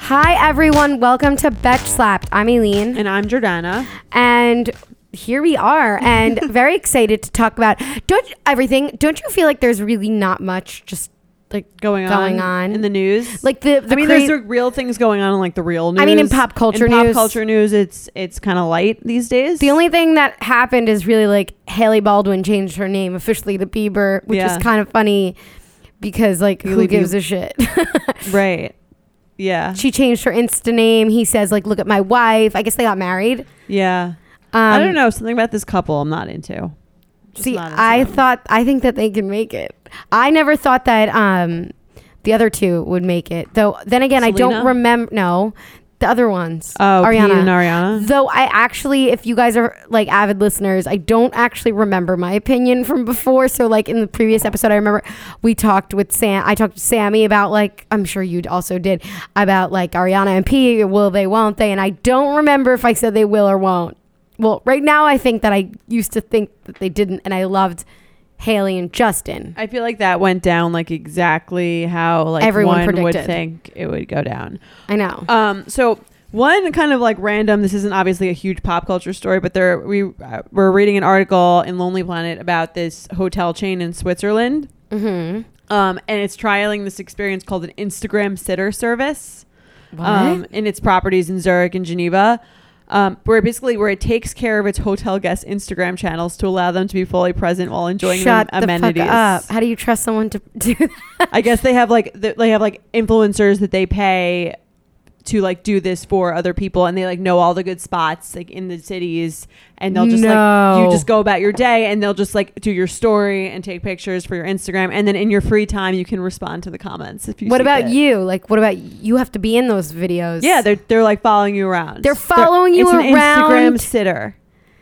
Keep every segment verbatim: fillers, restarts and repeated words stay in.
Hi, everyone. Welcome to Betch Slapped. I'm Aileen. And I'm Jordana. And here we are. And very excited to talk about don't everything. Don't you feel like there's really not much just like going on, going on in the news? Like the, the I mean, cra- there's the real things going on in like the real news. I mean, in pop culture in news. pop culture news, it's it's kind of light these days. The only thing that happened is really like Haley Baldwin changed her name officially to Bieber, which Yeah. is kind of funny because like Really who gives Bieber. a shit? Right. Yeah. She changed her Insta name. He says like, look at my wife. I guess they got married. Yeah. Um, I don't know. Something about this couple I'm not into. Just See, not into I them. thought, I think that they can make it. I never thought that um, the other two would make it. Though, then again, I don't Selena? remember. No, the other ones. Oh, Pete Ariana. and Ariana. Though I actually, if you guys are like avid listeners, I don't actually remember my opinion from before. So like in the previous episode, I remember we talked with Sam. I talked to Sammy about like, I'm sure you also did, about like Ariana and P. Will they, won't they? And I don't remember if I said they will or won't. Well, right now I think that I used to think that they didn't, and I loved Haley and Justin. I feel like that went down like exactly how like Everyone one would predicted. think it would go down. I know. Um, so one kind of like random, this isn't obviously a huge pop culture story, but there we uh, were reading an article in Lonely Planet about this hotel chain in Switzerland. Mm-hmm. Um, and it's trialing this experience called an Instagram sitter service. What? Um, in its properties in Zurich and Geneva. Um, where basically where it takes care of its hotel guests' Instagram channels to allow them to be fully present while enjoying Shut their the amenities. fuck up. How do you trust someone to do that? I guess they have like th- they have like influencers that they pay to like do this for other people, and they like know all the good spots like in the cities, and they'll just No. like you just go about your day, and they'll just like do your story and take pictures for your Instagram, and then in your free time you can respond to the comments if you. What see about fit. you? Like, what about you? Have to be in those videos. Yeah, they're they're like following you around. They're following you it's an around. Instagram sitter.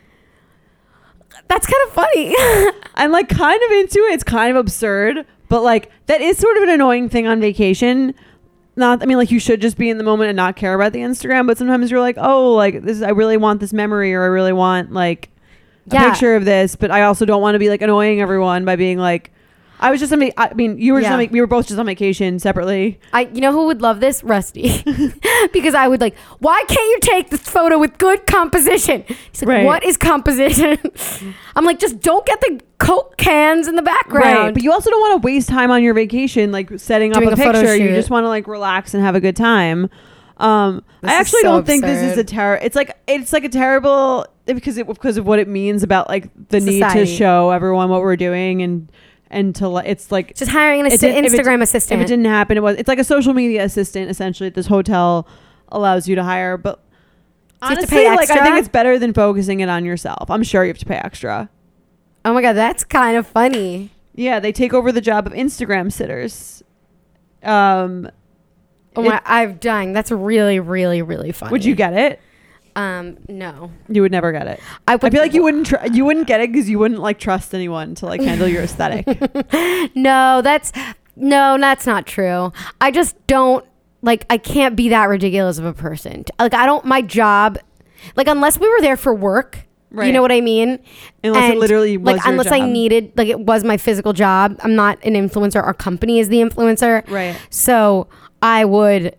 That's kind of funny. I'm like kind of into it. It's kind of absurd, but like that is sort of an annoying thing on vacation. Not, I mean, like you should just be in the moment and not care about the Instagram, but sometimes you're like, oh, like this is, I really want this memory, or I really want like a Yeah. picture of this, but I also don't want to be like annoying everyone by being like, I was just on, va- I mean, you were just Yeah. on, va- we were both just on vacation separately. I, you know who would love this? Rusty. Because I would like, why can't you take this photo with good composition? He's like, Right. what is composition? I'm like, just don't get the Coke cans in the background. Right, but you also don't want to waste time on your vacation, like setting Doing up a a photo picture. You shoot. just want to like relax and have a good time. Um, This I is actually so don't think this is absurd. a terror. It's like it's like a terrible because it because of what it means about like the need Society. to show everyone what we're doing and and to li- it's like Just hiring an It assi- didn't- if it- Instagram if assistant. it didn't happen, it was it's like a social media assistant essentially that this hotel allows you to hire. But you have to honestly, pay like I extra? think it's better than focusing it on yourself. I'm sure you have to pay extra. Oh my God, that's kind of funny. Yeah, they take over the job of Instagram sitters. Um, Oh It- my, I'm dying. That's really, really, really funny. would you get it? Um, no. You would never get it. I, I feel like you wouldn't. Tr- you wouldn't get it because you wouldn't like trust anyone to like handle your aesthetic. No, that's no, that's not true. I just don't like. I can't be that ridiculous of a person. Like, I don't. My job, like, unless we were there for work. You Right. know what I mean? Unless it literally was like your unless I job. needed like it was my physical job. I'm not an influencer. Our company is the influencer. Right. So I would,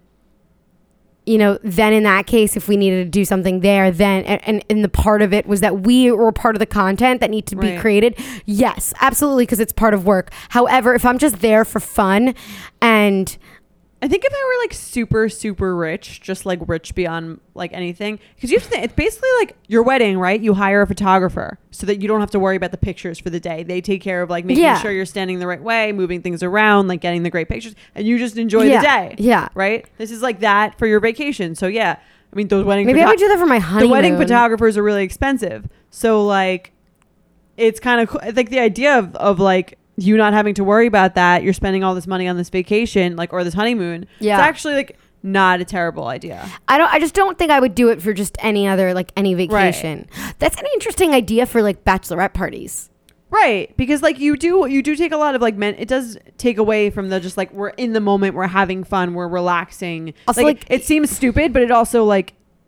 you know, then in that case, if we needed to do something there, then and, and, and the part of it was that we were part of the content that need to be Right. created. Yes, absolutely, because it's part of work. However, if I'm just there for fun and I think if I were like super super rich, just like rich beyond like anything, because you have to think it's basically like your wedding, right? You hire a photographer so that you don't have to worry about the pictures for the day. They take care of like making Yeah. sure you're standing the right way, moving things around, like getting the great pictures, and you just enjoy Yeah. the day. Yeah. Right. This is like that for your vacation. So yeah, I mean those wedding. maybe I photo- would do that for my the honeymoon. wedding photographers are really expensive. So like, it's kind of cool. I think the idea of, of like you not having to worry about that, you're spending all this money on this vacation, like, or this honeymoon. Yeah. It's actually like not a terrible idea. I don't. I just don't think I would do it for just any other like any vacation. That's an interesting idea for like bachelorette parties. Right. Because like you do, you do take a lot of like men. It does take away from the just like we're in the moment, we're having fun, we're relaxing. Also, like, like- it seems stupid, but it also like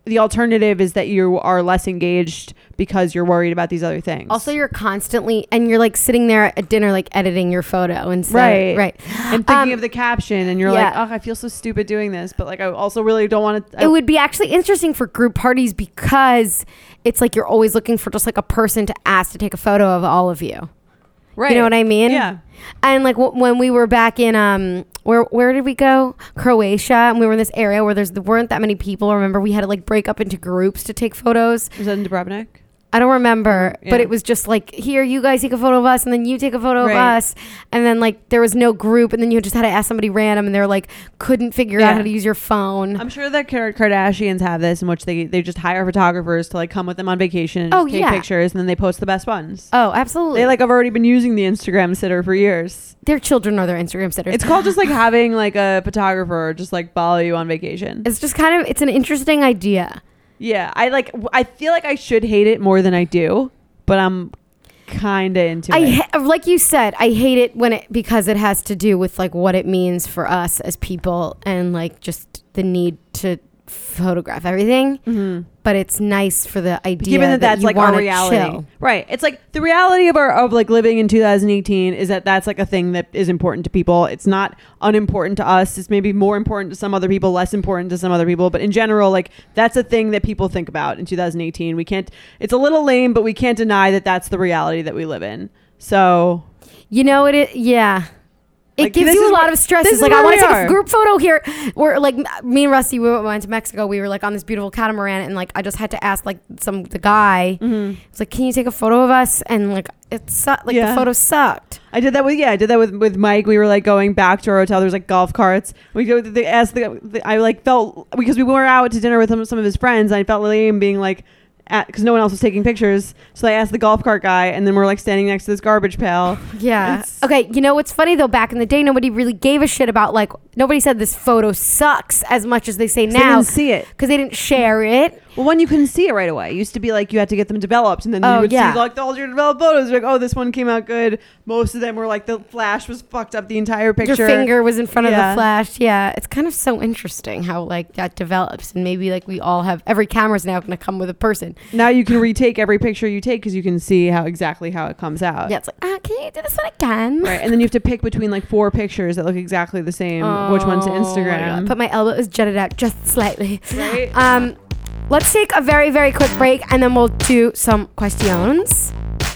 the alternative is that you are less engaged because you're worried about these other things. Also, you're constantly, and you're like sitting there at dinner, like editing your photo and stuff. Right. Right. And thinking Um, of the caption, and you're yeah. like, oh, I feel so stupid doing this. But like, I also really don't want to. It would be actually interesting for group parties because it's like you're always looking for just like a person to ask to take a photo of all of you. Right. You know what I mean? Yeah. And like w- when we were back in um where where did we go? Croatia, and we were in this area where there's there weren't that many people. Remember, we had to like break up into groups to take photos. Was that in Dubrovnik? I don't remember, Yeah. but it was just like, here, you guys take a photo of us, and then you take a photo Right. of us, and then like there was no group, and then you just had to ask somebody random, and they're like couldn't figure Yeah. out how to use your phone. I'm sure that Kar- Kardashians have this, in which they they just hire photographers to like come with them on vacation and Oh, just take yeah. pictures, and then they post the best ones. oh, absolutely. They like have already been using the Instagram sitter for years. Their children are their Instagram sitters. It's called just like having like a photographer just like follow you on vacation. It's just kind of it's an interesting idea. Yeah, I like. w- I feel like I should hate it more than I do, but I'm kind of into I it. ha- like you said, I hate it when it because it has to do with like what it means for us as people and like just the need to photograph everything. Mhm. But it's nice for the idea Given that, that's you like our wanna reality, chill. right? It's like the reality of our of like living in two thousand eighteen is that that's like a thing that is important to people. It's not unimportant to us. It's maybe more important to some other people, less important to some other people. But in general, like that's a thing that people think about in two thousand eighteen. We can't. It's a little lame, but we can't deny that that's the reality that we live in. So You know it. Is, yeah. It Like, gives this you is a lot where- of stress. this It's is like, I where want to we take are. a group photo here. We're like, me and Rusty, we went to Mexico. We were like on this beautiful catamaran, and like, I just had to ask like some, the guy, mhm. it's like, can you take a photo of us? And like, it sucked. Like, Yeah. the photo sucked. I did that with yeah I did that with with Mike. We were like going back to our hotel. There's like golf carts. We go. They asked the, the I like felt because we were out to dinner with some, some of his friends. I felt lame being like. Because no one else was taking pictures, so I asked the golf cart guy, and then we're like standing next to this garbage pail. Yeah. It's- Okay. You know what's funny though? Back in the day, nobody really gave a shit about like nobody said this photo sucks as much as they say 'Cause they now didn't see it. because they didn't share it. Well, one, you couldn't see it right away. It used to be like you had to get them developed, and then Oh, you would yeah. see like all your developed photos. Like, oh, this one came out good. Most of them were like the flash was fucked up the entire picture. Your finger was in front of Yeah. the flash. Yeah. It's kind of so interesting how like that develops, and maybe like we all have every camera's now going to come with a person. Now you can retake every picture you take because you can see how exactly how it comes out. Yeah. It's like, ah, can you do this one again? Right, and then you have to pick between like four pictures that look exactly the same. which one to Oh, my Instagram? God. But my elbow is jutted out just slightly. Right. Um, let's take a very, very quick break, and then we'll do some questions.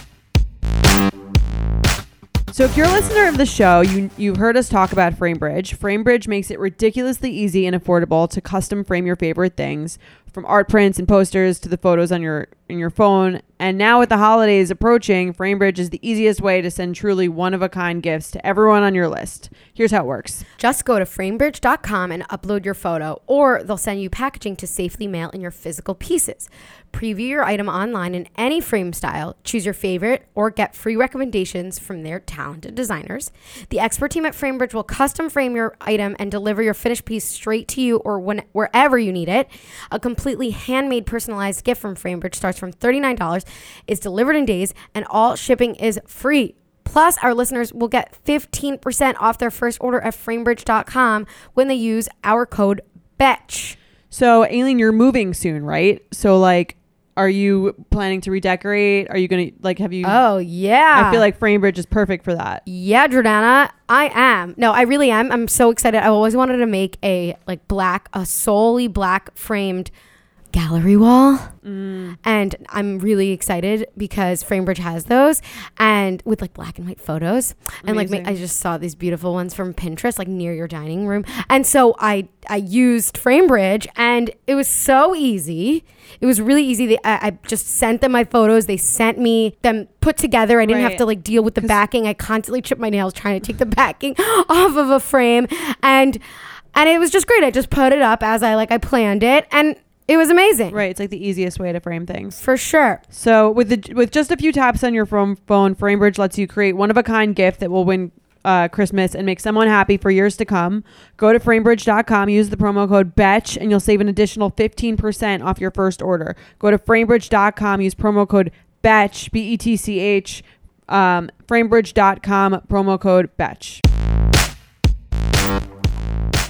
So if you're a listener of the show, you you've heard us talk about FrameBridge. FrameBridge makes it ridiculously easy and affordable to custom frame your favorite things, from art prints and posters to the photos on your in your phone. And now with the holidays approaching, FrameBridge is the easiest way to send truly one-of-a-kind gifts to everyone on your list. Here's how it works. Just go to framebridge dot com and upload your photo, or they'll send you packaging to safely mail in your physical pieces. Preview your item online in any frame style, choose your favorite, or get free recommendations from their talented designers. The expert team at FrameBridge will custom frame your item and deliver your finished piece straight to you or when, wherever you need it. A completely handmade personalized gift from FrameBridge starts from thirty-nine dollars, is delivered in days, and all shipping is free. Plus, our listeners will get fifteen percent off their first order at framebridge dot com when they use our code BETCH. So, Aileen, you're moving soon, right? So, like, are you planning to redecorate? Are you going to, like, have you... Oh, yeah. I feel like FrameBridge is perfect for that. Yeah, Jordana, I am. No, I really am. I'm so excited. I always wanted to make a, like, black, a solely black framed gallery wall. Mm. And I'm really excited because FrameBridge has those, and with like black and white photos. And like Amazing. ma- I just saw these beautiful ones from Pinterest, like near your dining room. And so I I used FrameBridge, and it was so easy. It was really easy. They, I, I just sent them my photos. They sent me them put together. I didn't Right. have to like deal with the 'Cause- backing. I constantly chip my nails trying to take the backing off of a frame, and and it was just great. I just put it up as I like I planned it, and it was amazing. Right. It's like the easiest way to frame things. For sure. So with the with just a few taps on your phone, phone FrameBridge lets you create one-of-a-kind gift that will win uh, Christmas and make someone happy for years to come. Go to framebridge dot com, use the promo code BETCH, and you'll save an additional fifteen percent off your first order. Go to framebridge dot com, use promo code BETCH, B E T C H, um, framebridge dot com, promo code BETCH.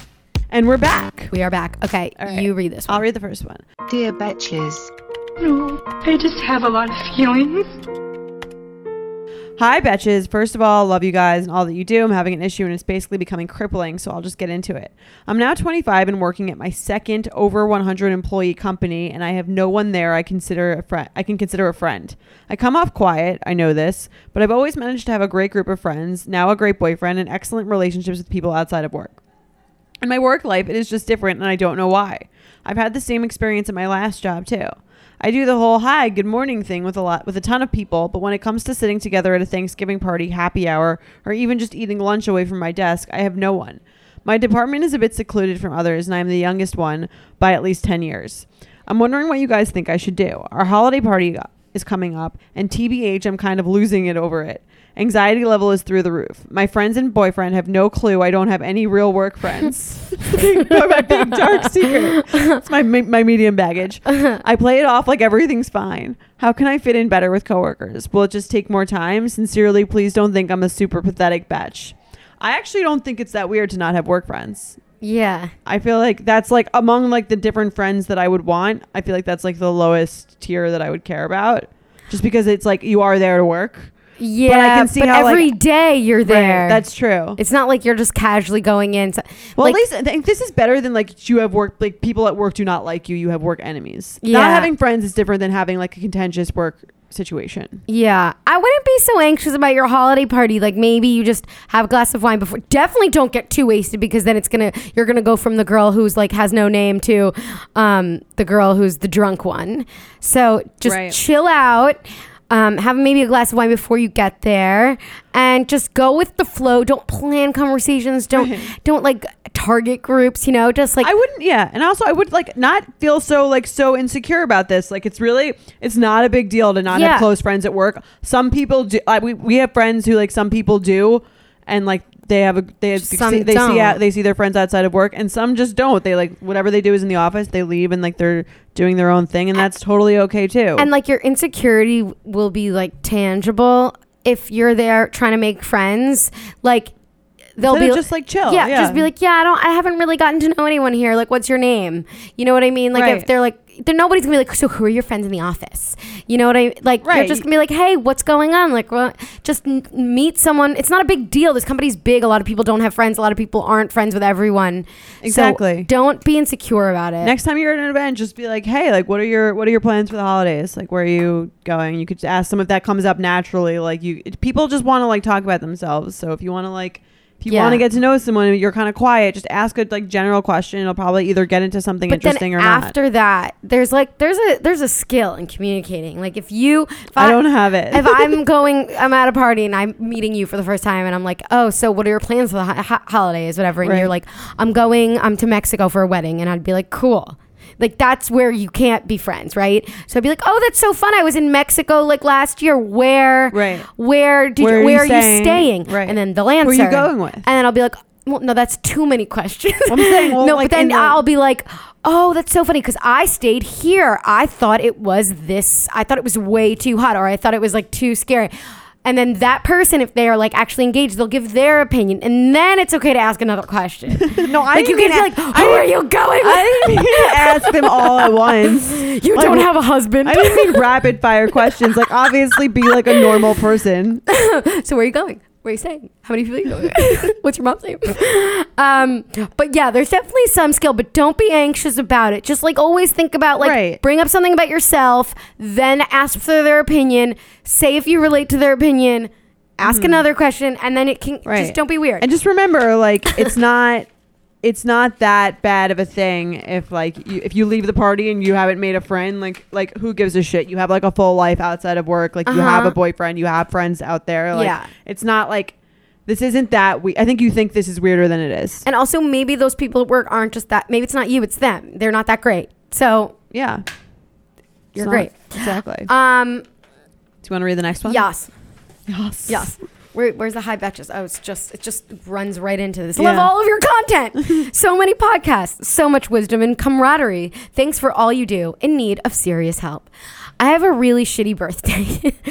And we're back. We are back. Okay, All right. you read this one. I'll read the first one. Dear Betches. No, I just have a lot of feelings. Hi, Betches. First of all, love you guys and all that you do. I'm having an issue and it's basically becoming crippling, so I'll just get into it. I'm now twenty-five and working at my second over one hundred employee company, and I have no one there I consider a friend. I can consider a friend. I come off quiet, I know this, but I've always managed to have a great group of friends, now a great boyfriend, and excellent relationships with people outside of work. In my work life, it is just different, and I don't know why. I've had the same experience at my last job too. I do the whole hi, good morning thing with a lot with a ton of people, but when it comes to sitting together at a Thanksgiving party, happy hour, or even just eating lunch away from my desk, I have no one. My department is a bit secluded from others, and I'm the youngest one by at least ten years. I'm wondering what you guys think I should do. Our holiday party is coming up, and T B H, I'm kind of losing it over it. Anxiety level is through the roof. My friends and boyfriend have no clue I don't have any real work friends. big, my big dark secret. It's my my medium baggage. I play it off like everything's fine. How can I fit in better with coworkers? Will it just take more time? Sincerely, please don't think I'm a super pathetic bitch. I actually don't think it's that weird to not have work friends. Yeah. I feel like that's like among like the different friends that I would want. I feel like that's like the lowest tier that I would care about, just because it's like you are there to work. Yeah, but I can see but how, every like, day you're there. Right, that's true. It's not like you're just casually going in. So, well, like, at least I think this is better than like you have work, like people at work do not like you. You have work enemies. Yeah. Not having friends is different than having like a contentious work situation. Yeah, I wouldn't be so anxious about your holiday party. Like maybe you just have a glass of wine before. Definitely don't get too wasted, because then it's gonna you're gonna go from the girl who's like has no name to um, the girl who's the drunk one. So just Right. chill out. Um, have maybe a glass of wine before you get there, and just go with the flow. Don't plan conversations. Don't Right. don't like target groups. You know, just like I wouldn't, yeah. And also I would like not feel so like so insecure about this. Like it's really, it's not a big deal to not Yeah. have close friends at work. Some people do, like we, we have friends who like some people do, and like they have a, they have, Some see, they don't. see, out, they see their friends outside of work, and some just don't. They like, whatever they do is in the office, they leave and like they're doing their own thing, and that's totally okay too. and like your insecurity will be like tangible if you're there trying to make friends. Like they'll Instead be of just like chill. yeah, Yeah. just be like, yeah, I don't, I haven't really gotten to know anyone here. Like, what's your name? You know what I mean? Like, Right. if they're like, then nobody's gonna be like, so who are your friends in the office? You know what I like? You're Right. just gonna be like, hey, what's going on? Like, well, just n- meet someone. It's not a big deal. This company's big. A lot of people don't have friends. A lot of people aren't friends with everyone. Exactly. So don't be insecure about it. Next time you're at an event, just be like, hey, like what are your what are your plans for the holidays? Like where are you going? You could ask them if that comes up naturally. Like you people just want to like talk about themselves. So if you want to like if you Yeah. want to get to know someone and you're kind of quiet, just ask a like general question. It'll probably either get into something But interesting then or not. after that, there's like there's a there's a skill in communicating. Like if you, if I don't have it. if I'm going, I'm at a party and I'm meeting you for the first time, and I'm like, oh, so what are your plans for the ho- ho- holidays, whatever? And Right. you're like, I'm going, I'm to Mexico for a wedding, and I'd be like, cool. Like that's where you can't be friends, right? So I'd be like, oh, that's so fun. I was in Mexico like last year. Where, Right. where did Where you, are where you are you staying? staying? Right. And then they'll answer. Who are you going with? And then I'll be like, well, no, that's too many questions. I'm saying, well, no, like, but then in the- I'll be like, oh, that's so funny because I stayed here. I thought it was this. I thought it was way too hot, or I thought it was like too scary. And then that person, if they are like actually engaged, they'll give their opinion, and then it's okay to ask another question. No, I like you didn't can mean be like, a- who I are you going with? I didn't mean to ask them all at once. You Like, don't have a husband. I didn't mean rapid fire questions. Like obviously be like a normal person. So where are you going? Where are you staying? How many people are you going with? What's your mom's name? Um, but yeah, there's definitely some skill, but don't be anxious about it. Just like always think about like Right. bring up something about yourself, then ask for their opinion. Say if you relate to their opinion. Ask another question, and then it can Right. just don't be weird. And just remember, like, it's not, it's not that bad of a thing if, like, you, if you leave the party and you haven't made a friend. Like, like who gives a shit? You have like a full life outside of work. Like, you have Uh-huh. a boyfriend. You have friends out there. Like, Yeah. it's not like this isn't that we. I think you think this is weirder than it is. And also, maybe those people at work aren't just that. Maybe it's not you; it's them. They're not that great. So Yeah, you're It's not- great. Exactly. Um. Do you want to read the next one? Yes. Yes. Yes. Where, where's the high betches? Oh, it's just it just runs right into this. Yeah. Love all of your content. So many podcasts, so much wisdom and camaraderie. Thanks for all you do. In need of serious help. I have a really shitty birthday.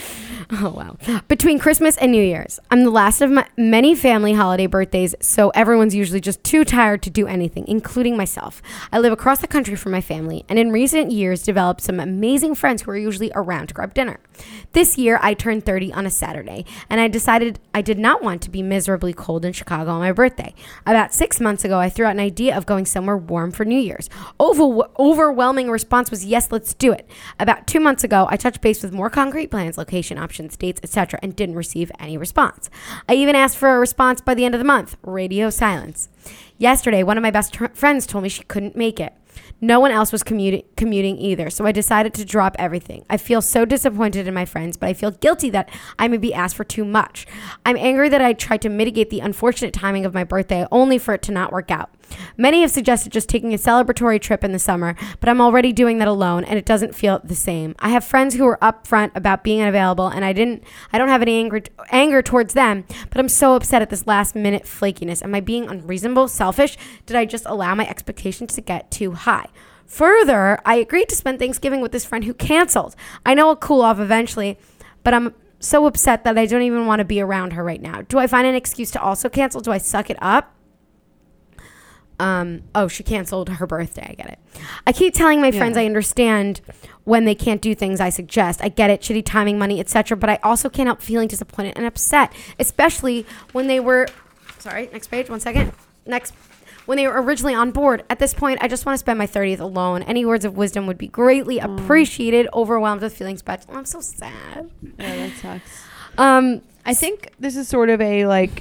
Oh, wow. Between Christmas and New Year's, I'm the last of my many family holiday birthdays, so everyone's usually just too tired to do anything, including myself. I live across the country from my family, and in recent years developed some amazing friends who are usually around to grab dinner. This year, I turned thirty on a Saturday, and I decided I did not want to be miserably cold in Chicago on my birthday. About six months ago, I threw out an idea of going somewhere warm for New Year's. Over- overwhelming response was, yes, let's do it. About two months ago, I touched base with more concrete plans, location options, dates, et cetera, and didn't receive any response. I even asked for a response by the end of the month. Radio silence. Yesterday, one of my best tr- friends told me she couldn't make it. No one else was commuting, commuting either, so I decided to drop everything. I feel so disappointed in my friends, but I feel guilty that I may be asked for too much. I'm angry that I tried to mitigate the unfortunate timing of my birthday only for it to not work out. Many have suggested just taking a celebratory trip in the summer, but I'm already doing that alone, and it doesn't feel the same. I have friends who are upfront about being unavailable, and I didn't. I don't have any anger anger towards them, but I'm so upset at this last-minute flakiness. Am I being unreasonable, selfish? Did I just allow my expectations to get too high? Further, I agreed to spend Thanksgiving with this friend who canceled. I know I'll cool off eventually, but I'm so upset that I don't even want to be around her right now. Do I find an excuse to also cancel? Do I suck it up? Um, oh, she canceled her birthday. I get it. I keep telling my friends Yeah. I understand when they can't do things I suggest. I get it, shitty timing, money, et cetera. But I also can't help feeling disappointed and upset, especially when they were. Sorry, next page. One second. Next. When they were originally on board. At this point, I just want to spend my thirtieth alone. Any words of wisdom would be greatly mm. appreciated. Overwhelmed with feelings, but I'm so sad. Yeah, that sucks. Um, I think this is sort of a like.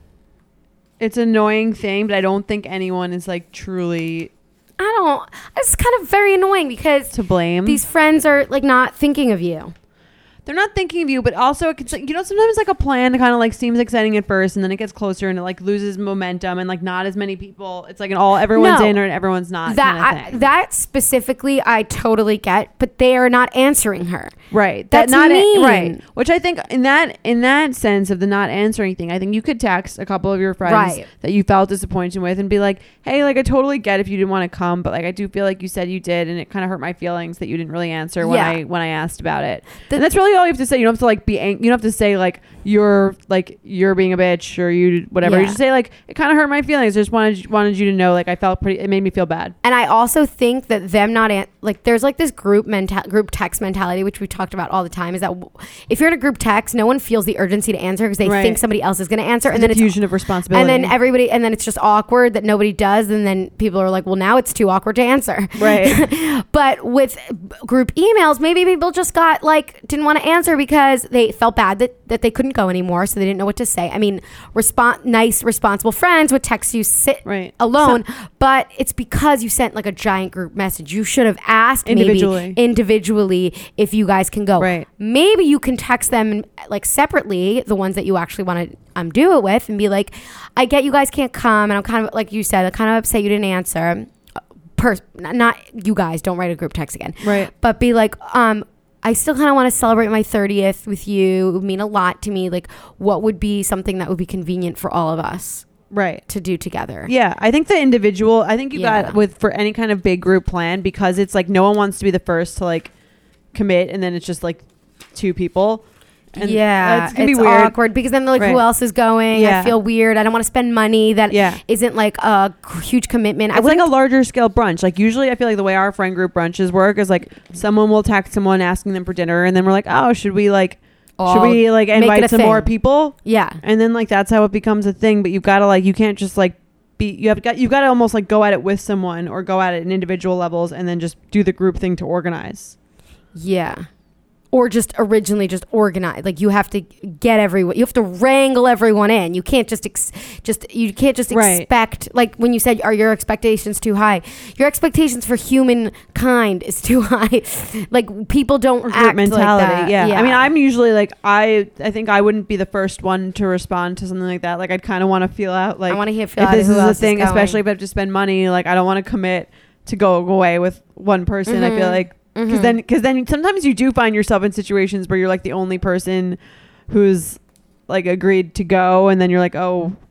It's an annoying thing, but I don't think anyone is like truly. I don't. It's kind of very annoying because to blame. These friends are like not thinking of you. They're not thinking of you, but also it's like, you know, sometimes like a plan kind of like seems exciting at first, and then it gets closer and it like loses momentum, and like not as many people. It's like an all everyone's No, in or everyone's not. That kind of I, thing. that specifically, I totally get, but they are not answering her. Right. That's that not mean. right. Which I think in that in that sense of the not answering thing, I think you could text a couple of your friends Right. that you felt disappointed with and be like, hey, like I totally get if you didn't want to come, but like I do feel like you said you did, and it kind of hurt my feelings that you didn't really answer when Yeah. I when I asked about it. The- and that's really all you have to say. You don't have to like be ang- you don't have to say like you're like you're being a bitch or you whatever. Yeah. You just say like it kind of hurt my feelings. I just wanted wanted you to know like I felt pretty. It made me feel bad. And I also think that them not an- like there's like this group menta- group text mentality, which we talked about all the time. Is that w- if you're in a group text, no one feels the urgency to answer because they Right. think somebody else is going to answer, It's and then a it's fusion of responsibility. and then everybody, and then it's just awkward that nobody does, and then people are like, well, now it's too awkward to answer. Right. But with group emails, maybe people just got like didn't want to answer because they felt bad that that they couldn't go anymore, so they didn't know what to say. I mean, respon- nice, responsible friends would text you sit Right. alone, so, but it's because you sent like a giant group message. You should have asked individually, maybe individually if you guys can go. Right. Maybe you can text them like separately, the ones that you actually want to um, do it with, and be like, I get you guys can't come, and I'm kind of like you said, I'm kind of upset you didn't answer. Per- not you guys, don't write a group text again. Right. But be like, um, I still kind of want to celebrate my thirtieth with you. It would mean a lot to me. Like, what would be something that would be convenient for all of us? Right. To do together. Yeah. I think the individual, I think you Yeah. got with for any kind of big group plan, because it's like no one wants to be the first to like commit, and then it's just like two people. And yeah, it's gonna it's be weird. awkward because then they're like, Right. who else is going? Yeah. I feel weird. I don't want to spend money that Yeah. isn't like a huge commitment. I It's like wouldn't- a larger scale brunch. Like usually I feel like the way our friend group brunches work is like someone will text someone asking them for dinner, and then we're like, oh, should we like, Oh, should we like make it invite a some thing. more people? Yeah. And then like that's how it becomes a thing. But you've got to like, you can't just like be, you have got, you've got to almost like go at it with someone or go at it in individual levels and then just do the group thing to organize. Yeah. Or just originally just organize. Like you have to get everyone. You have to wrangle everyone in. You can't just ex- just you can't just Right. expect. Like when you said, "Are your expectations too high?" Your expectations for humankind is too high. Like people don't Or group act mentality. like that. Yeah. I mean, I'm usually like I I think I wouldn't be the first one to respond to something like that. Like I'd kind of want to feel out like I want to hear feel if out this who is a else thing, going. especially if I have to spend money. Like I don't want to commit to go away with one person. I feel Mhm. like because Mhm. then because then sometimes you do find yourself in situations where you're like the only person who's like agreed to go, and then you're like, oh,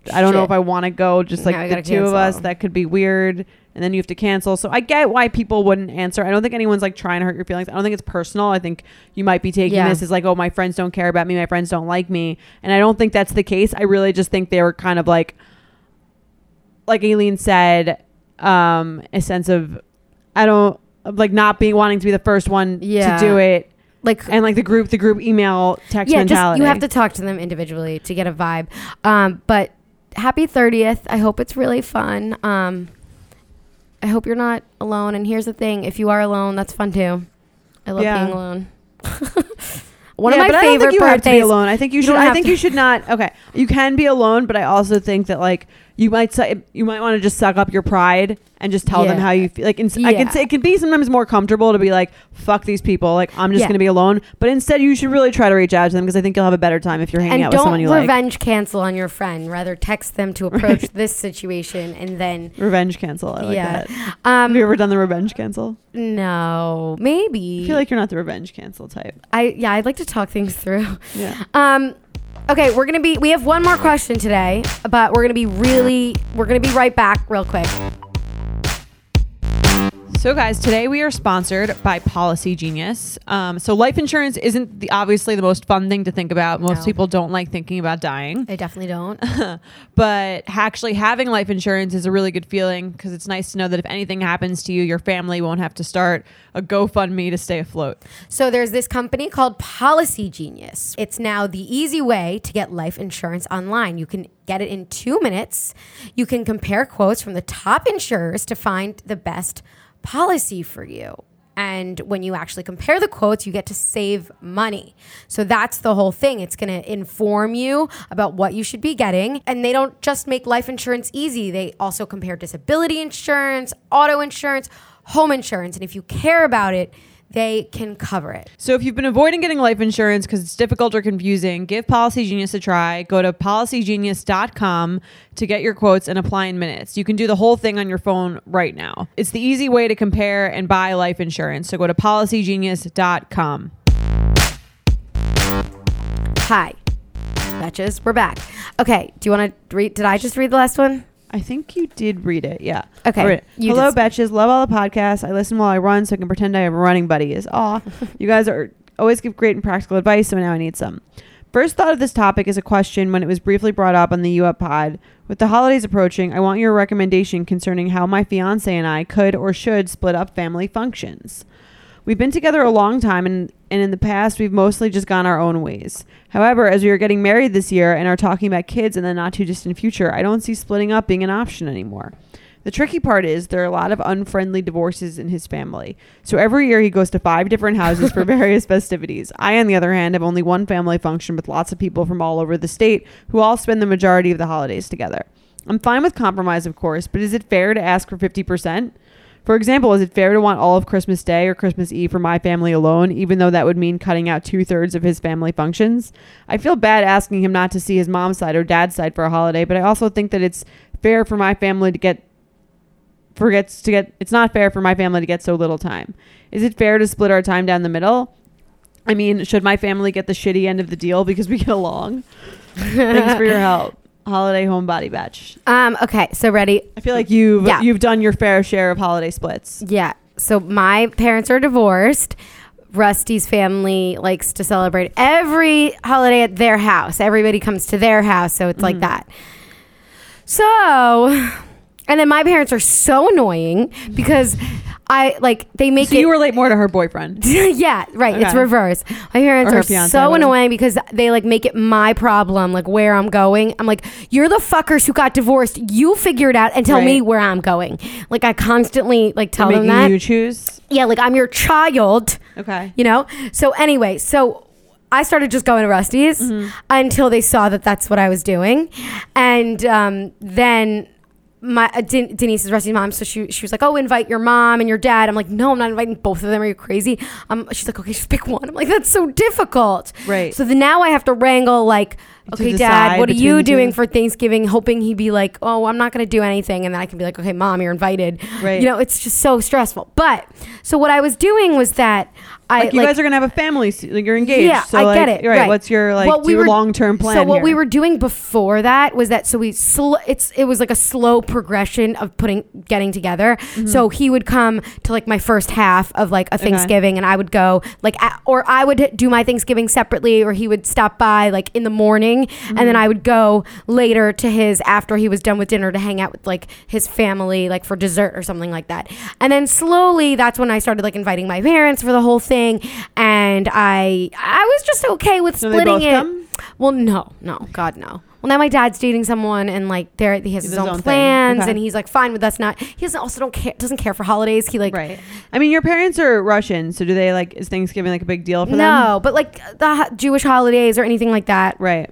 I don't know Shit. if I want to go. Just like Now I the gotta two of us, cancel. that could be weird. And then you have to cancel. So I get why people wouldn't answer. I don't think anyone's like trying to hurt your feelings. I don't think it's personal. I think you might be taking Yeah. this as like, oh, my friends don't care about me. My friends don't like me. And I don't think that's the case. I really just think they were kind of like, like Aileen said, um, a sense of, I don't, of like not being wanting to be the first one Yeah. to do it. Like, And like the group, the group email text yeah, mentality. just you have to talk to them individually to get a vibe. Um, but happy thirtieth. I hope it's really fun. Um, I hope you're not alone. And here's the thing: if you are alone, that's fun too. I love Yeah. being alone. One Yeah, of but my I don't favorite think you have to be birthdays. alone. I think you You should. don't I have think to- you should not. Okay, you can be alone, but I also think that like you might su- you might want to just suck up your pride and just tell them Yeah. how you feel. Like ins- I Yeah. can say it can be sometimes more comfortable to be like, fuck these people. Like I'm just Yeah. gonna be alone. But instead, you should really try to reach out to them because I think you'll have a better time if you're hanging And out with someone don't you like. revenge cancel on your friend. Rather text them to approach this situation and then. Revenge cancel. I like yeah. that. Have you Um. ever done the revenge cancel? No. Maybe. I feel like you're not the revenge cancel type. I yeah. I'd like to talk things through. Yeah. Um, okay, we're gonna be. We have one more question today, but we're gonna be really. We're gonna be right back, real quick. So guys, today we are sponsored by Policy Genius. Um, so life insurance isn't the, obviously the most fun thing to think about. Most No. people don't like thinking about dying. I definitely don't. But actually having life insurance is a really good feeling because it's nice to know that if anything happens to you, your family won't have to start a GoFundMe to stay afloat. So there's this company called Policy Genius. It's now the easy way to get life insurance online. You can get it in two minutes. You can compare quotes from the top insurers to find the best policy for you. And when you actually compare the quotes, you get to save money. So that's the whole thing. It's going to inform you about what you should be getting. And they don't just make life insurance easy. They also compare disability insurance, auto insurance, home insurance. And if you care about it, they can cover it. So if you've been avoiding getting life insurance because it's difficult or confusing, give Policy Genius a try. Go to policy genius dot com to get your quotes and apply in minutes. You can do the whole thing on your phone right now. It's the easy way to compare and buy life insurance. So go to policy genius dot com. Hi, Betches. We're back. Okay. Do you want to read? Did I just read the last one? I think you did read it. Yeah. Okay, All right. you Hello, just- Betches. Love all the podcasts. I listen while I run so I can pretend I have a running buddy. Is aw. You guys are always give great and practical advice, so now I need some. First thought of this topic is a question when it was briefly brought up on the U Up pod. With the holidays approaching, I want your recommendation concerning how my fiance and I could or should split up family functions. We've been together a long time, and, and in the past, we've mostly just gone our own ways. However, as we are getting married this year and are talking about kids in the not too distant future, I don't see splitting up being an option anymore. The tricky part is there are a lot of unfriendly divorces in his family. So every year he goes to five different houses for various festivities. I, on the other hand, have only one family function with lots of people from all over the state who all spend the majority of the holidays together. I'm fine with compromise, of course, but is it fair to ask for fifty percent? For example, is it fair to want all of Christmas Day or Christmas Eve for my family alone, even though that would mean cutting out two-thirds of his family functions? I feel bad asking him not to see his mom's side or dad's side for a holiday, but I also think that it's fair for my family to get forgets to get it's not fair for my family to get so little time. Is it fair to split our time down the middle? I mean, should my family get the shitty end of the deal because we get along? Thanks for your help. Holiday homebody batch. Um. Okay. So ready? I feel like you've Yeah. you've done your fair share of holiday splits. Yeah. So my parents are divorced. Rusty's family likes to celebrate every holiday at their house. Everybody comes to their house, so it's like that. So, and then my parents are so annoying because I like they make So it. you relate more to her boyfriend. Yeah, right. It's Okay. reverse. My parents Or her are fiance, so whatever. annoying because they like make it my problem, like where I'm going. I'm like, you're the fuckers who got divorced. You figure it out and tell me Right. where I'm going. Like I constantly like tell They're them making that. you choose. Yeah, like I'm your child. Okay. You know. So anyway, so I started just going to Rusty's Mm-hmm. until they saw that that's what I was doing, and um, then. My uh, Den- Denise is Rusty's mom, so she she was like, "Oh, invite your mom and your dad." I'm like, "No, I'm not inviting both of them. Are you crazy?" Um, she's like, "Okay, just pick one." I'm like, "That's so difficult." Right. So then now I have to wrangle like to okay, decide Dad, what are between you the two doing of for Thanksgiving? Hoping he'd be like, oh, I'm not going to do anything. And then I can be like, okay, Mom, you're invited. Right. You know, it's just so stressful. But so what I was doing was that I like you like, guys are gonna have a family, s- like you're engaged. Yeah, so I like, get it. Right. Right. What's your like What we your were- long term plan? So what here? we were doing before that was that so we sl- it's it was like a slow progression of putting getting together. Mm-hmm. So he would come to like my first half of like a Okay. Thanksgiving, and I would go like a or I would do my Thanksgiving separately, or he would stop by like in the morning, Mm-hmm. and then I would go later to his after he was done with dinner to hang out with like his family like for dessert or something like that. And then slowly that's when I started like inviting my parents for the whole thing, and I I was just okay with So they splitting both it. come? Well, no, no, God, no. Well, now my dad's dating someone, and like, there he has He his does own, his own thing. plans, Okay. and he's like fine with us not. He doesn't also don't care doesn't care for holidays. He like Right. I mean, your parents are Russian, so do they like is Thanksgiving like a big deal for them? no, but like the ho- Jewish holidays or anything like that. Right.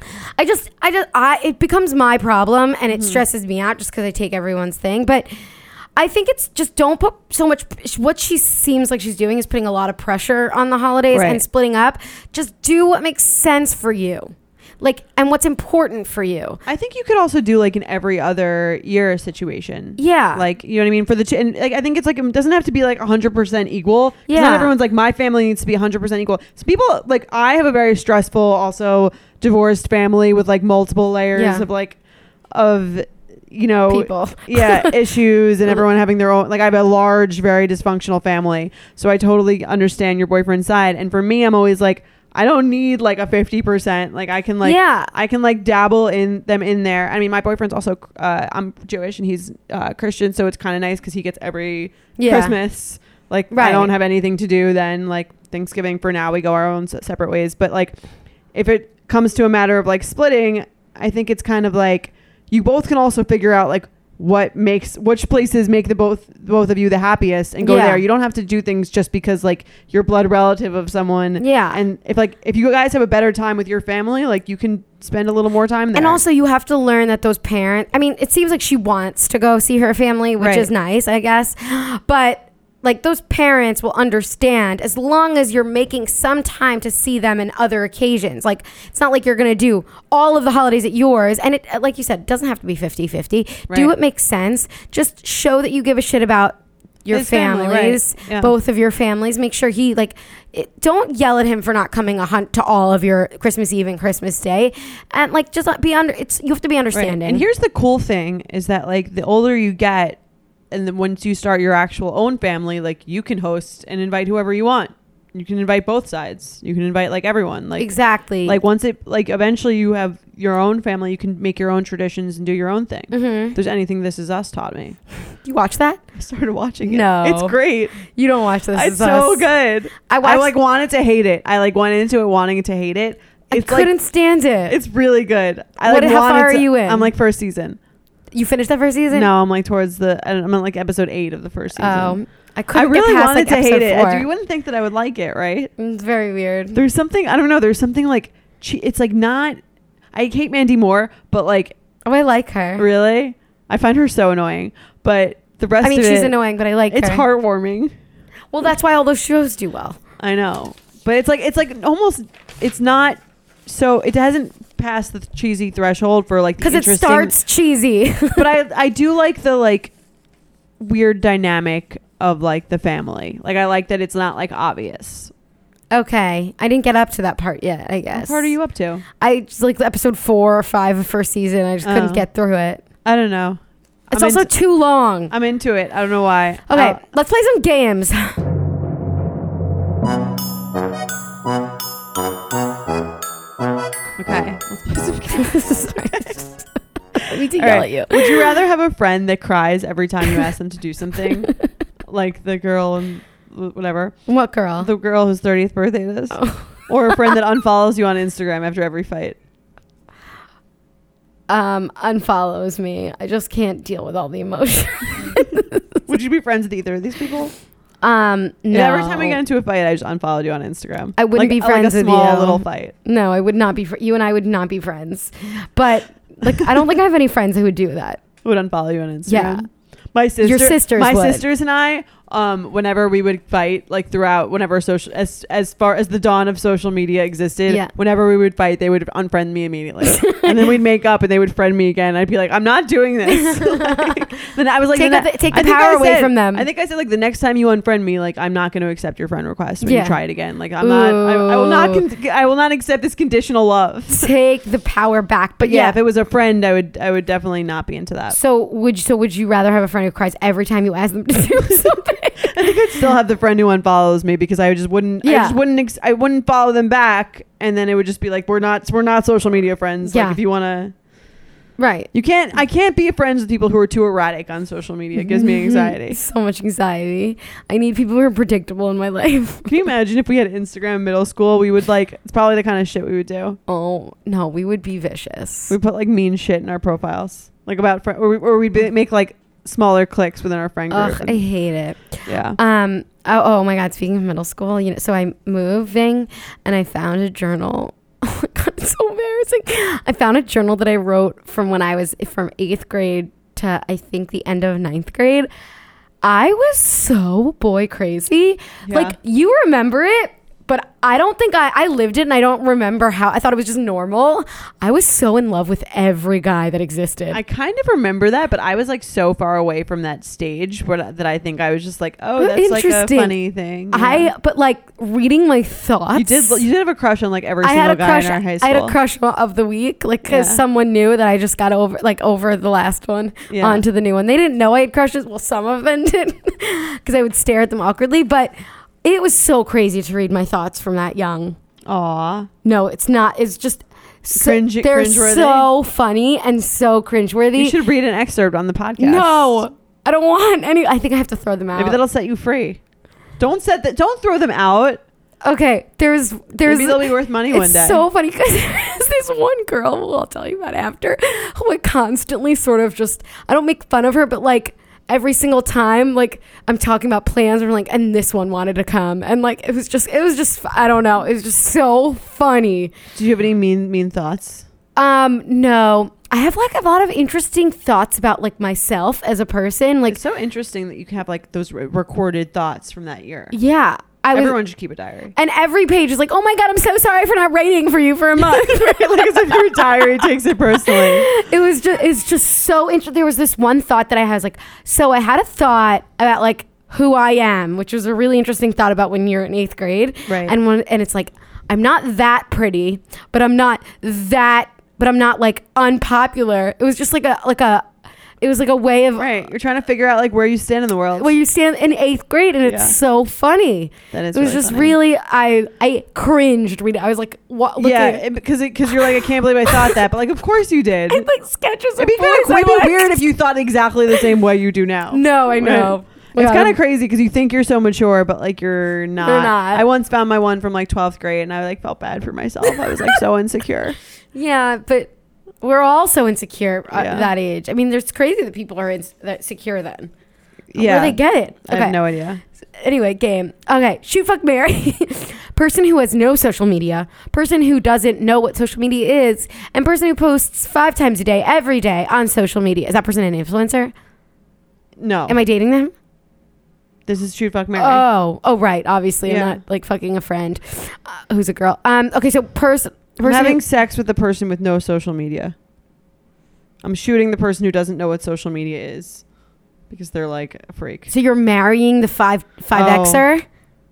I just, I just, I it becomes my problem, and Mm-hmm. it stresses me out just because I take everyone's thing, but. I think it's just don't put so much. What she seems like she's doing is putting a lot of pressure on the holidays Right. and splitting up. Just do what makes sense for you, like, and what's important for you. I think you could also do like an every other year situation. Yeah. Like, you know what I mean? For the, ch- and like, I think it's like, it doesn't have to be like one hundred percent equal. 'Cause Yeah. Not everyone's like, my family needs to be one hundred percent equal. So people, like, I have a very stressful, also divorced family with like multiple layers Yeah. of like, of, you know, People. yeah, issues and everyone having their own, like I have a large, very dysfunctional family. So I totally understand your boyfriend's side. And for me, I'm always like, I don't need like a fifty percent. Like I can like, Yeah. I can like dabble in them in there. I mean, my boyfriend's also, uh, I'm Jewish and he's uh, Christian. So it's kind of nice because he gets every Yeah. Christmas. Like I Right. don't have anything to do then. Like Thanksgiving for now, we go our own s- separate ways. But like if it comes to a matter of like splitting, I think it's kind of like you both can also figure out like what makes which places make the both both of you the happiest and go Yeah. there. You don't have to do things just because like you're blood relative of someone. Yeah. And if like if you guys have a better time with your family, like you can spend a little more time there. And also, you have to learn that those parents, I mean, it seems like she wants to go see her family, which Right. is nice, I guess. But like those parents will understand as long as you're making some time to see them in other occasions. Like it's not like you're going to do all of the holidays at yours. And it, like you said, it doesn't have to be fifty-fifty. Right. Do what makes sense. Just show that you give a shit about your His family, right. families, Yeah. both of your families. Make sure he like, it, don't yell at him for not coming a hunt to all of your Christmas Eve and Christmas Day. And like, just let- be under, it's, you have to be Right. understanding. And here's the cool thing is that like the older you get and then once you start your actual own family, like you can host and invite whoever you want. You can invite both sides. You can invite like everyone. Like exactly. Like once it like eventually you have your own family, you can make your own traditions and do your own thing. Mhm. If there's anything This Is Us taught me. You watch that? I started watching it. No. It's great. You don't watch this. It's so good. I I, watched- like wanted to hate it. I like went into it wanting to hate it. I It's couldn't like stand it. it's really good. I What- like how wanted far are to- you in? I'm like first season. You finished that first season? No, I'm like towards the I'm on like episode eight of the first season. Oh, I I couldn't. really get past, wanted like, to hate episode it. four. I- You wouldn't think that I would like it, right? It's very weird. There's something I don't know. There's something like che- it's like not. I hate Mandy Moore, but like Oh, I like her. really, I find her so annoying. But the rest I mean, of she's it, annoying, but I like it's her. heartwarming. Well, that's why all those shows do well. I know, but it's like it's like almost it's not. So it hasn't passed the cheesy threshold for like the Because it interesting- starts cheesy. but I I do like the like weird dynamic of like the family. Like I like that it's not like obvious. Okay, I didn't get up to that part yet. I guess. What part are you up to? I just like episode four or five of first season. I just couldn't Oh. get through it. I don't know. It's I'm also into, too long. I'm into it. I don't know why. Okay, Uh, let's play some games. okay. Let's play some games. I need to All yell right. at you. Would you rather have a friend that cries every time you ask them to do something, like the girl and whatever, What girl? the girl whose thirtieth birthday it is, Oh. or a friend that unfollows you on Instagram after every fight? um, unfollows me. I just can't deal with all the emotion. Would you be friends with either of these people? Um, And no. every time we get into a fight, I just unfollowed you on Instagram. I wouldn't Like- be like friends a with small you. little fight. No, I would not be. Fr- you and I would not be friends. But like, I don't think I have any friends who would do that. Would unfollow you on Instagram. Yeah. My sister, Your sisters my would. sisters and I um, whenever we would fight, like throughout, whenever social, as as far as the dawn of social media existed, Yeah. whenever we would fight, they would unfriend me immediately, and then we'd make up, and they would friend me again. I'd be like, I'm not doing this. Like, then I was like, Take the the- ne- take the I think power I away said- from them. I think I said like the next time you unfriend me, like I'm not going to accept your friend request when Yeah. you try it again. Like I'm not. I, I will not. Con- I will not accept this conditional love. Take the power back. But yeah, if it was a friend, I would. I would definitely not be into that. So would so would you rather have a friend who cries every time you ask them to do something? I think I'd still have the friend who unfollows me because I just wouldn't. I Yeah. just wouldn't. Ex- I wouldn't follow them back, and then it would just be like we're not. We're not social media friends. Yeah. Like if you want to, Right. you can't. I can't be friends with people who are too erratic on social media. It gives me anxiety. So much anxiety. I need people who are predictable in my life. Can you imagine if we had Instagram in middle school? We would like. It's probably the kind of shit we would do. Oh no, we would be vicious. We put like mean shit in our profiles, like about fr- or, we, or we'd be, make like smaller cliques within our friend group. Ugh, I and- hate it. yeah. Um. Oh, oh my God. Speaking of middle school, you know, so I'm moving, and I found a journal. Oh my God, it's so embarrassing. I found a journal that I wrote from when I was from eighth grade to I think the end of ninth grade. I was so boy crazy. Yeah. Like you remember it, but I don't think I, I lived it, and I don't remember how. I thought it was just normal. I was so in love with every guy that existed. I kind of remember that, but I was like so far away from that stage where, that I think I was just like, oh, that's like a Interesting. funny thing. I Yeah. but like reading my thoughts. you did you did have a crush on like every I single had a guy crush. in our high I school. had a crush of the week, like because Yeah. someone knew that I just got over, like over the last one Yeah. onto the new one. They didn't know I had crushes. Well, some of them did, because I would stare at them awkwardly. But it was so crazy to read my thoughts from that young. Aw. No, it's not. It's just so, Cringe- they're cringeworthy? so funny and so cringeworthy. You should read an excerpt on the podcast. No, I don't want any. I think I have to throw them out. Maybe that'll set you free. Don't set that. Don't throw them out. Okay, there's there's Maybe they'll be worth money one it's day. so funny because there's this one girl who I'll tell you about after, who I constantly sort of just, I don't make fun of her, but like every single time, like I'm talking about plans, or like, and this one wanted to come, and like it was just, it was just, I don't know, it was just so funny. Do you have any mean mean thoughts? Um, no, I have like a lot of interesting thoughts about like myself as a person, like It's so interesting that you can have like those re- recorded thoughts from that year. yeah. I was, Everyone should keep a diary. and every page is like, oh my God, I'm so sorry for not writing for you for a month. Like as if your diary takes it personally. It was just, it's just so interesting. There was this one thought that I had, like, so I had a thought about like who I am, which was a really interesting thought about when you're in eighth grade. Right. And when, and it's like, I'm not that pretty, but I'm not that, but I'm not like unpopular. It was just like a, like a, it was like a way of, Right. You're trying to figure out like where you stand in the world. well, you stand in eighth grade, and it's Yeah. so funny. That is It was really just funny. really, I, I cringed reading. I was like, what? Look yeah, at, because because you're like, I can't believe I thought that, but like, of course you did. I had, like sketches of It'd be kind boys of I it'd be liked. weird if you thought exactly the same way you do now. No, I know. It's Yeah. kind of crazy because you think you're so mature, but like you're not. You're not. I once found my one from like twelfth grade, and I like felt bad for myself. I was like so insecure. Yeah, but we're all so insecure at Yeah. that age. I mean, it's crazy that people are ins- that secure then. Yeah, Where they get it. I have no idea. Anyway, game. Okay, shoot, fuck, marry. Person who has no social media. Person who doesn't know what social media is. And person who posts five times a day, every day on social media. Is that person an influencer? No, Am I dating them? this is shoot fuck marry. Oh, oh, right. Obviously, Yeah. I'm not like fucking a friend uh, who's a girl. Um. Okay, so person. I'm person having who- sex with the person with no social media. I'm shooting the person who doesn't know what social media is because they're like a freak. So you're marrying the five five Oh. Xer?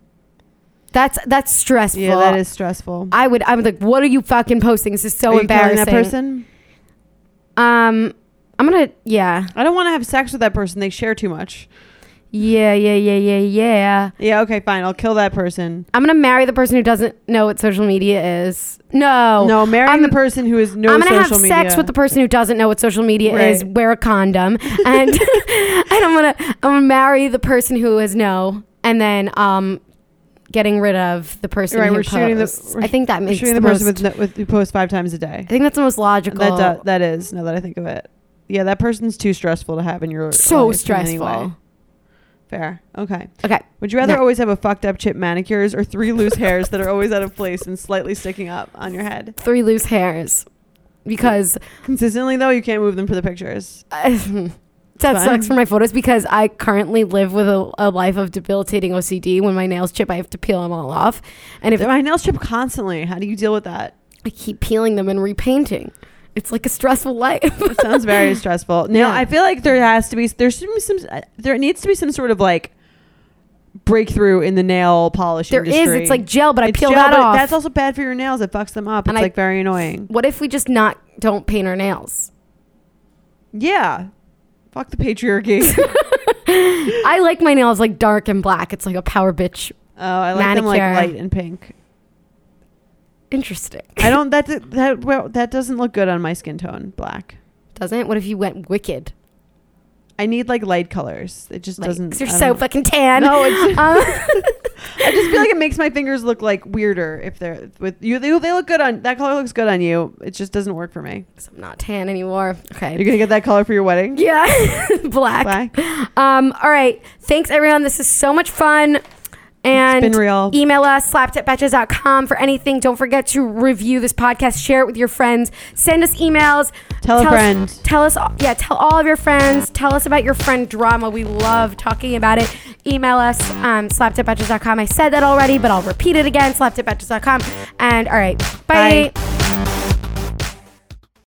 That's that's stressful. Yeah, that is stressful. I would I would like, what are you fucking posting? This is so Are you killing embarrassing. that person? Um, I'm gonna yeah I don't want to have sex with that person. They share too much. yeah yeah yeah yeah yeah. Yeah, okay, fine. I'll kill that person. I'm gonna marry the person who doesn't know what social media is. No, No, marrying I'm- the person who is no I'm gonna social have media. sex with the person who doesn't know what social media Right. is. Wear a condom, and and I'm gonna I'm gonna marry the person who is no, and then um, getting rid of the person Right, who we're shooting the- posts. we're I think that We're makes shooting the, the person most, with, no, with who posts five times a day. I think that's the most logical. That do, that is. Now that I think of it, yeah, that person's too stressful to have in your so life in any stressful. way. Fair. Okay. Okay. Would you rather No. always have a fucked up chip manicures or three loose hairs that are always out of place and slightly sticking up on your head? Three loose hairs, because Consistently though, you can't move them for the pictures. uh, that fine. sucks for my photos because I currently live with a, a life of debilitating O C D. When my nails chip, I have to peel them all off. And if My nails chip constantly. How do you deal with that? I keep peeling them and repainting, it's like a stressful life. It sounds very stressful. No, Yeah. I feel like there has to be, there's some, some, there needs to be some sort of like breakthrough in the nail polish There is. industry. It's like gel, but I It's peel gel, that but off. That's also bad for your nails. It fucks them up. And It's I- like very annoying. What if we just not don't paint our nails? Yeah. Fuck the patriarchy. I like my nails like dark and black. It's like a power bitch. Oh, I like them like Manicure. light and pink. Interesting. I don't. That that well, that doesn't look good on my skin tone. Black. Doesn't? What if you went wicked? I need like light colors. It just Like, doesn't. 'cause you're I so don't- fucking tan. No, it's. Um, I just feel like it makes my fingers look like weirder if they're with you. They, they look good on that color. Looks good on you. It just doesn't work for me. 'cause I'm not tan anymore. Okay. You're gonna get that color for your wedding. Yeah. Black. Black. Um, all right. Thanks, everyone. This is so much fun. And It's been real. Email us, slapped at betches dot com for anything. Don't forget to review this podcast. Share it with your friends. Send us emails. Tell a us- friend. Tell us, yeah, tell all of your friends. Tell us about your friend drama. We love talking about it. Email us, um, slapped at betches dot com. I said that already, but I'll repeat it again, slapped at betches dot com. And all right. Bye. Bye.